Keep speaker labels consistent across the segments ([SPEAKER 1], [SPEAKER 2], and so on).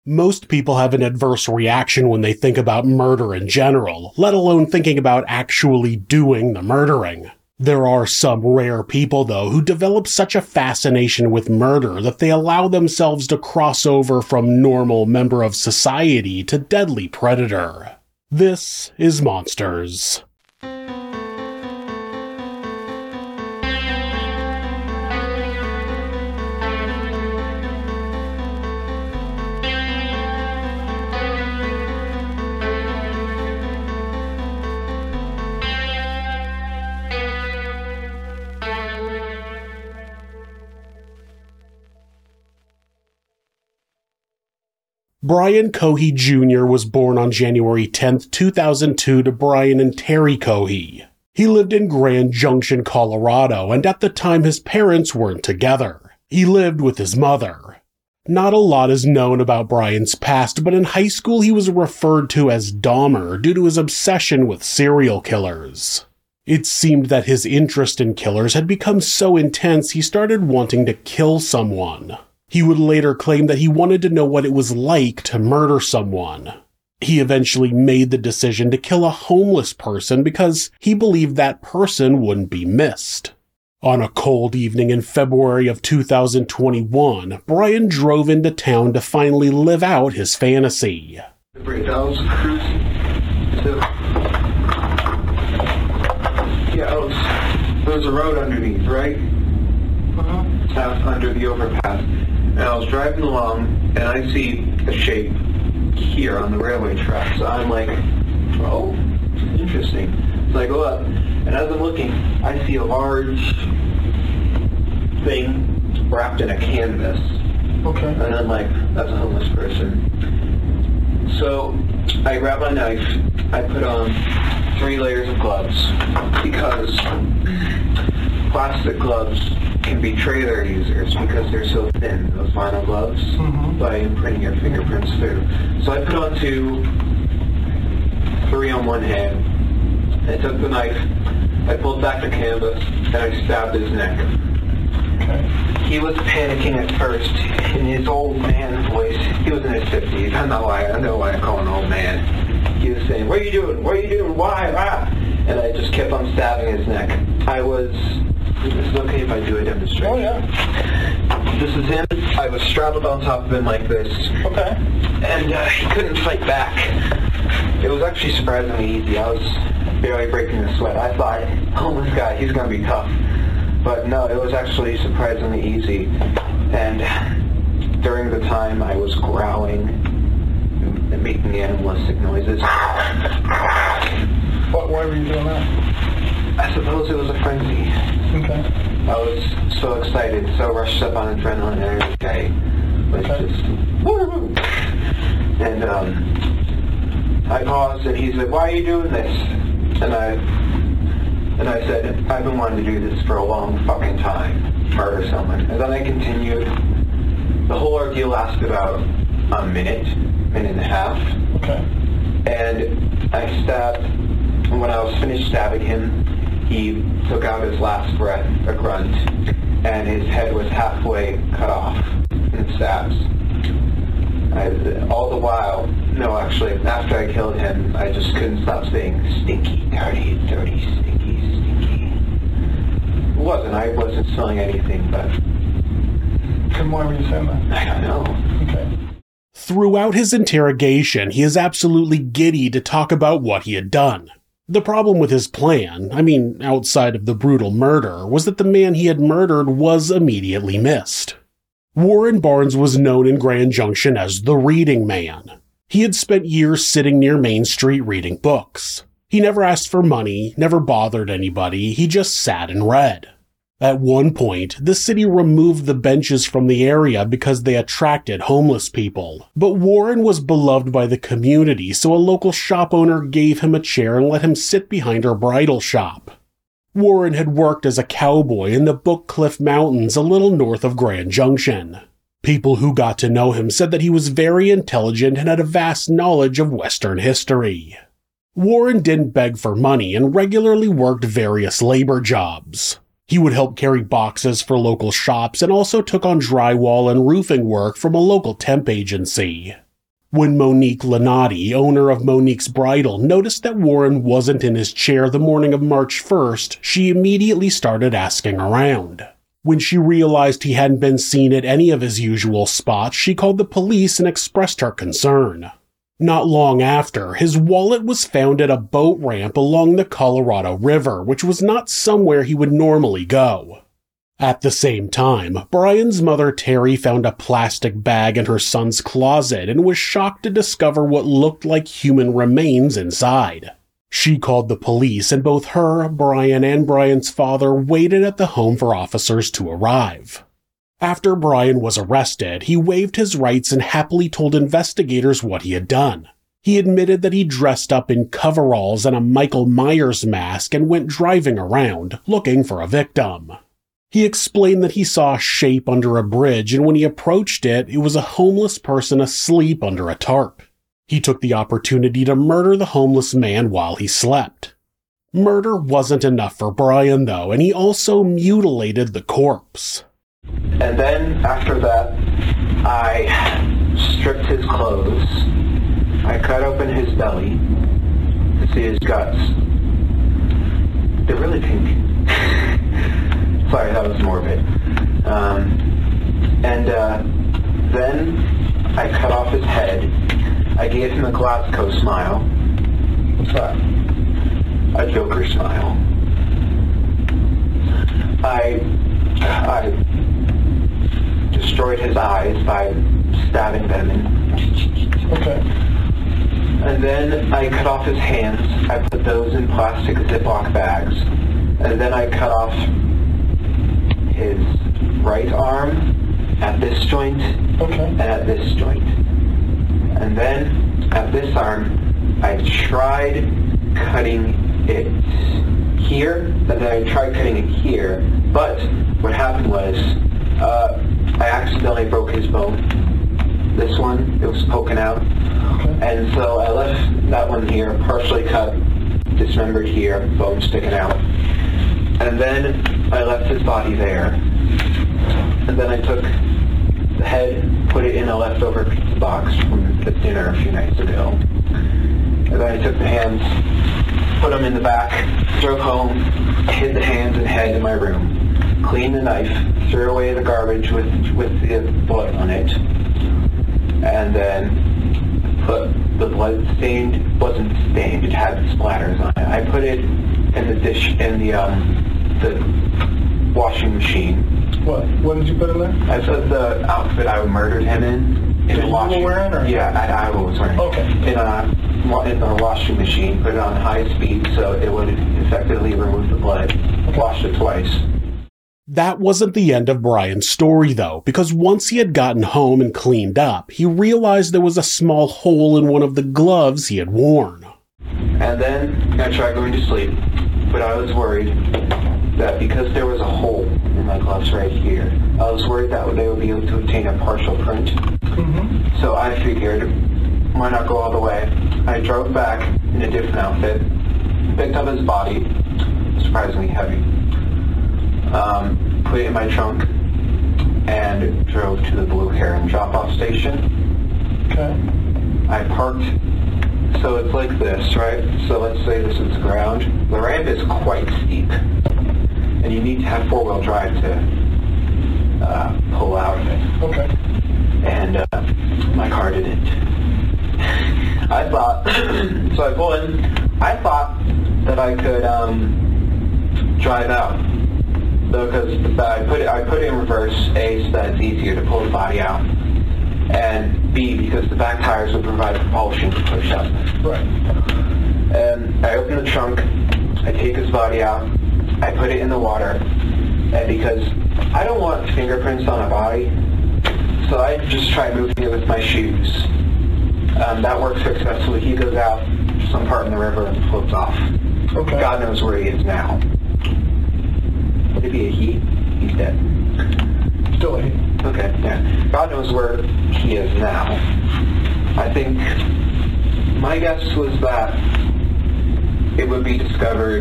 [SPEAKER 1] Most people have an adverse reaction when they think about murder in general, let alone thinking about actually doing the murdering. There are some rare people, though, who develop such a fascination with murder that they allow themselves to cross over from normal member of society to deadly predator. This is Monsters. Brian Cohey Jr. was born on January 10, 2002 to Brian and Terry Cohey. He lived in Grand Junction, Colorado, and at the time his parents weren't together. He lived with his mother. Not a lot is known about Brian's past, but in high school he was referred to as Dahmer due to his obsession with serial killers. It seemed that his interest in killers had become so intense he started wanting to kill someone. He would later claim that he wanted to know what it was like to murder someone. He eventually made the decision to kill a homeless person because he believed that person wouldn't be missed. On a cold evening in February of 2021, Brian drove into town to finally live out his fantasy.
[SPEAKER 2] There's a road underneath, right? Under the overpass. And I was driving along, and I see a shape here on the railway track. So I'm like, oh, interesting. So I go up, and as I'm looking, I see a large thing wrapped in a canvas.
[SPEAKER 3] Okay.
[SPEAKER 2] And I'm like, that's a homeless person. So I grab my knife, I put on 3 layers of gloves, because plastic gloves can betray their users because they're so thin, those vinyl gloves, by imprinting your fingerprints through. So I put on 3 on one hand. I took the knife, I pulled back the canvas, and I stabbed his neck.
[SPEAKER 3] Okay.
[SPEAKER 2] He was panicking at first in his old man voice. He was in his 50s. I know why I call him an old man. He was saying, "What are you doing? What are you doing? Why? Ah!" And I just kept on stabbing his neck. Is it okay if I do a demonstration?
[SPEAKER 3] Oh, yeah.
[SPEAKER 2] This is him. I was straddled on top of him like this.
[SPEAKER 3] Okay.
[SPEAKER 2] And he couldn't fight back. It was actually surprisingly easy. I was barely breaking a sweat. I thought, oh, this guy, he's going to be tough. But no, it was actually surprisingly easy. And during the time, I was growling and making animalistic noises.
[SPEAKER 3] Why were you doing that?
[SPEAKER 2] I suppose it was a frenzy.
[SPEAKER 3] Okay.
[SPEAKER 2] I was so excited, so rushed up on adrenaline and everything. It was just, woo! And I paused, and he said, "Why are you doing this?" And I said, "I've been wanting to do this for a long fucking time, murder someone." And then I continued. The whole ordeal lasted about a minute and a half.
[SPEAKER 3] Okay.
[SPEAKER 2] And I stabbed, and when I was finished stabbing him, he took out his last breath, a grunt, and his head was halfway cut off in stabs. All the while, after I killed him, I just couldn't stop saying, "Stinky, dirty, dirty, stinky, stinky." I wasn't smelling anything, but...
[SPEAKER 3] And why were you saying that?
[SPEAKER 2] I don't know.
[SPEAKER 3] Okay.
[SPEAKER 1] Throughout his interrogation, he is absolutely giddy to talk about what he had done. The problem with his plan, outside of the brutal murder, was that the man he had murdered was immediately missed. Warren Barnes was known in Grand Junction as the Reading Man. He had spent years sitting near Main Street reading books. He never asked for money, never bothered anybody, he just sat and read. At one point, the city removed the benches from the area because they attracted homeless people. But Warren was beloved by the community, so a local shop owner gave him a chair and let him sit behind her bridal shop. Warren had worked as a cowboy in the Book Cliff Mountains a little north of Grand Junction. People who got to know him said that he was very intelligent and had a vast knowledge of Western history. Warren didn't beg for money and regularly worked various labor jobs. He would help carry boxes for local shops and also took on drywall and roofing work from a local temp agency. When Monique Lanotti, owner of Monique's Bridal, noticed that Warren wasn't in his chair the morning of March 1st, she immediately started asking around. When she realized he hadn't been seen at any of his usual spots, she called the police and expressed her concern. Not long after, his wallet was found at a boat ramp along the Colorado River, which was not somewhere he would normally go. At the same time, Brian's mother Terry found a plastic bag in her son's closet and was shocked to discover what looked like human remains inside. She called the police, and both her, Brian, and Brian's father waited at the home for officers to arrive. After Brian was arrested, he waived his rights and happily told investigators what he had done. He admitted that he dressed up in coveralls and a Michael Myers mask and went driving around, looking for a victim. He explained that he saw a shape under a bridge, and when he approached it, it was a homeless person asleep under a tarp. He took the opportunity to murder the homeless man while he slept. Murder wasn't enough for Brian, though, and he also mutilated the corpse.
[SPEAKER 2] And then, after that, I stripped his clothes. I cut open his belly to see his guts. They're really pink. Sorry, that was morbid. Then I cut off his head. I gave him a Glasgow smile.
[SPEAKER 3] What's that?
[SPEAKER 2] A Joker smile. I destroyed his eyes by stabbing them in.
[SPEAKER 3] Okay.
[SPEAKER 2] And then I cut off his hands. I put those in plastic Ziploc bags. And then I cut off his right arm at this joint and at this joint. And then at this arm, I tried cutting it here, and then I tried cutting it here. But what happened was I accidentally broke his bone. This one, it was poking out. And so I left that one here, partially cut, dismembered here, bone sticking out. And then I left his body there. And then I took the head, put it in a leftover pizza box from the dinner a few nights ago. And then I took the hands, put them in the back, drove home, hid the hands and head in my room, cleaned the knife, threw away the garbage with the blood on it, and then put the blood stained, wasn't stained, it had splatters on it. I put it in the dish, in the washing machine.
[SPEAKER 3] What did you put in there?
[SPEAKER 2] I put the outfit I murdered him in the washing.
[SPEAKER 3] You were wearing, or?
[SPEAKER 2] Yeah, I was wearing.
[SPEAKER 3] Okay.
[SPEAKER 2] In the washing machine, put it on high speed so it would effectively remove the blood. Washed it twice.
[SPEAKER 1] That wasn't the end of Brian's story, though, because once he had gotten home and cleaned up, he realized there was a small hole in one of the gloves he had worn.
[SPEAKER 2] And then I tried going to sleep, but I was worried that because there was a hole in my gloves right here, I was worried that they would be able to obtain a partial print.
[SPEAKER 3] Mm-hmm.
[SPEAKER 2] So I figured, why not go all the way? I drove back in a different outfit, picked up his body, surprisingly heavy, put it in my trunk, and drove to the Blue Heron drop-off station.
[SPEAKER 3] Okay.
[SPEAKER 2] I parked, so it's like this, right? So let's say this is the ground. The ramp is quite steep, and you need to have four-wheel drive to pull out of it.
[SPEAKER 3] Okay.
[SPEAKER 2] And my car didn't. I thought, so I pulled in, I thought that I could drive out. Because I put it in reverse, A, so that it's easier to pull the body out, and B, because the back tires would provide propulsion to push up.
[SPEAKER 3] Right.
[SPEAKER 2] And I open the trunk, I take his body out, I put it in the water, and because I don't want fingerprints on a body, so I just try moving it with my shoes. That works successfully. He goes out to some part in the river and floats off.
[SPEAKER 3] Okay.
[SPEAKER 2] God knows where he is now. Would it be a he? He's dead.
[SPEAKER 3] Still a he.
[SPEAKER 2] Okay, yeah. God knows where he is now. I think my guess was that it would be discovered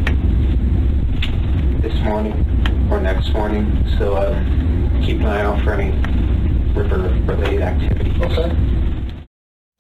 [SPEAKER 2] this morning or next morning, so keep an eye out for any river-related activities.
[SPEAKER 3] Okay.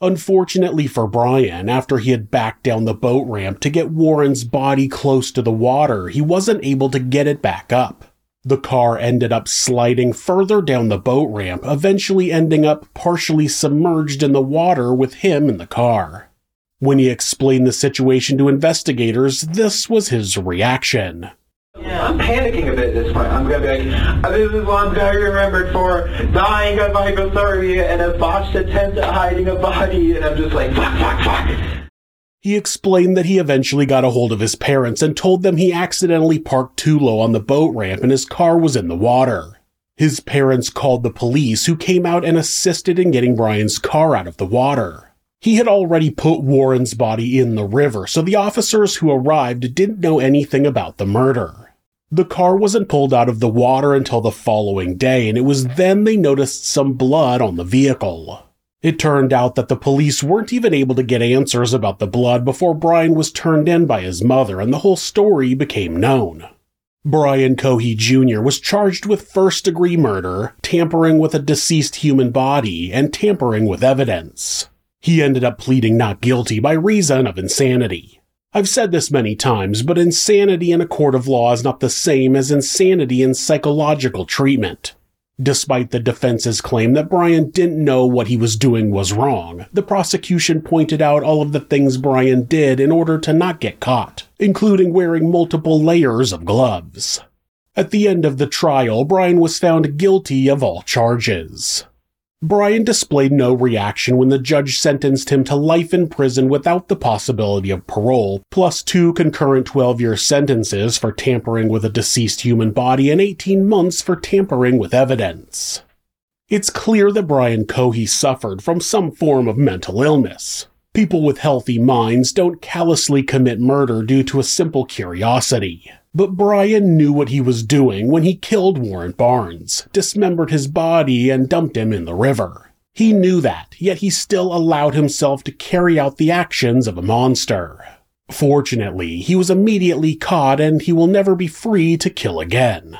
[SPEAKER 1] Unfortunately for Brian, after he had backed down the boat ramp to get Warren's body close to the water, he wasn't able to get it back up. The car ended up sliding further down the boat ramp, eventually ending up partially submerged in the water with him in the car. When he explained the situation to investigators, this was his reaction.
[SPEAKER 2] Yeah, I'm panicking a bit at this point. I'm going to be like, this is what I'm going to be remembered for, dying of hypothermia and a botched attempt at hiding a body, and I'm just like, fuck.
[SPEAKER 1] He explained that he eventually got a hold of his parents and told them he accidentally parked too low on the boat ramp and his car was in the water. His parents called the police, who came out and assisted in getting Brian's car out of the water. He had already put Warren's body in the river, so the officers who arrived didn't know anything about the murder. The car wasn't pulled out of the water until the following day, and it was then they noticed some blood on the vehicle. It turned out that the police weren't even able to get answers about the blood before Brian was turned in by his mother, and the whole story became known. Brian Cohey Jr. was charged with first-degree murder, tampering with a deceased human body, and tampering with evidence. He ended up pleading not guilty by reason of insanity. I've said this many times, but insanity in a court of law is not the same as insanity in psychological treatment. Despite the defense's claim that Brian didn't know what he was doing was wrong, the prosecution pointed out all of the things Brian did in order to not get caught, including wearing multiple layers of gloves. At the end of the trial, Brian was found guilty of all charges. Brian displayed no reaction when the judge sentenced him to life in prison without the possibility of parole, plus 2 concurrent 12-year sentences for tampering with a deceased human body and 18 months for tampering with evidence. It's clear that Brian Cohey suffered from some form of mental illness. People with healthy minds don't callously commit murder due to a simple curiosity. But Brian knew what he was doing when he killed Warren Barnes, dismembered his body, and dumped him in the river. He knew that, yet he still allowed himself to carry out the actions of a monster. Fortunately, he was immediately caught and he will never be free to kill again.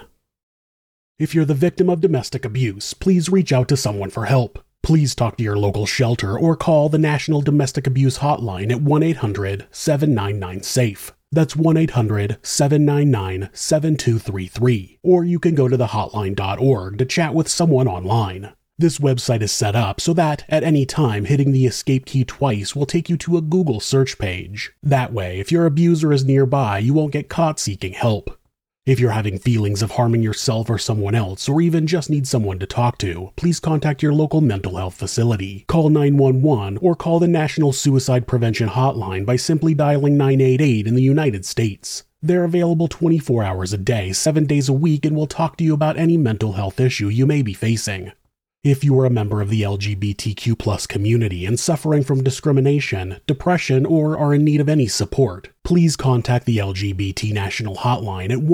[SPEAKER 1] If you're the victim of domestic abuse, please reach out to someone for help. Please talk to your local shelter or call the National Domestic Abuse Hotline at 1-800-799-SAFE. That's 1-800-799-7233. Or you can go to thehotline.org to chat with someone online. This website is set up so that, at any time, hitting the escape key twice will take you to a Google search page. That way, if your abuser is nearby, you won't get caught seeking help. If you're having feelings of harming yourself or someone else, or even just need someone to talk to, please contact your local mental health facility. Call 911 or call the National Suicide Prevention Hotline by simply dialing 988 in the United States. They're available 24 hours a day, 7 days a week, and will talk to you about any mental health issue you may be facing. If you are a member of the LGBTQ+ community and suffering from discrimination, depression, or are in need of any support, please contact the LGBT National Hotline at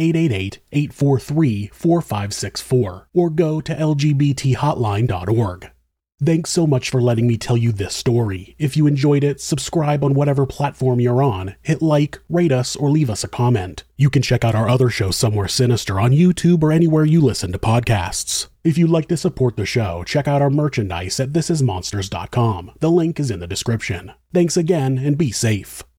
[SPEAKER 1] 1-888-843-4564 or go to lgbthotline.org. Thanks so much for letting me tell you this story. If you enjoyed it, subscribe on whatever platform you're on, hit like, rate us, or leave us a comment. You can check out our other show, Somewhere Sinister, on YouTube or anywhere you listen to podcasts. If you'd like to support the show, check out our merchandise at thisismonsters.com. The link is in the description. Thanks again, and be safe.